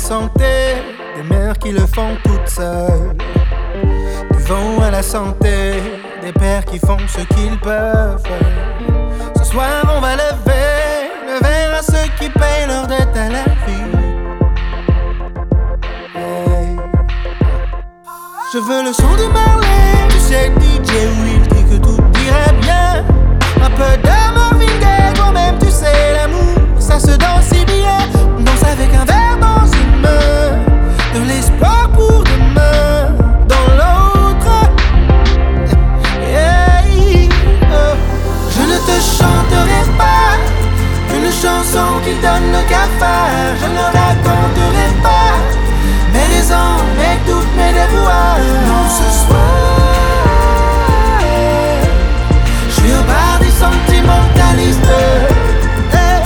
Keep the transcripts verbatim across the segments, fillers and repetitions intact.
santé, des mères qui le font toutes seules. Buvons à la santé, des pères qui font ce qu'ils peuvent. Ce soir on va lever le verre à ceux qui payent leur dette à la vie. Hey. Je veux le son de Marley, tu sais D J Will dit que tout irait bien. Un peu de Marvin Gaye, toi-même tu sais l'amour, ça se danse si bien. On danse avec un verre dans une main, de l'espoir pour demain dans l'autre. Yeah. Oh. Je ne te chanterai pas une chanson qui donne le cafard. Je ne raconterai pas mes raisons, mes doutes, mes déboires. Non, ce soir je suis au bar des sentimentalistes. Hey.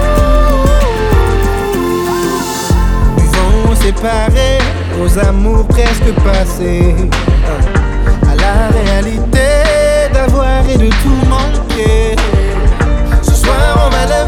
Buvons séparés aux amours presque passés, à la réalité d'avoir et de tout manquer. Ce soir on va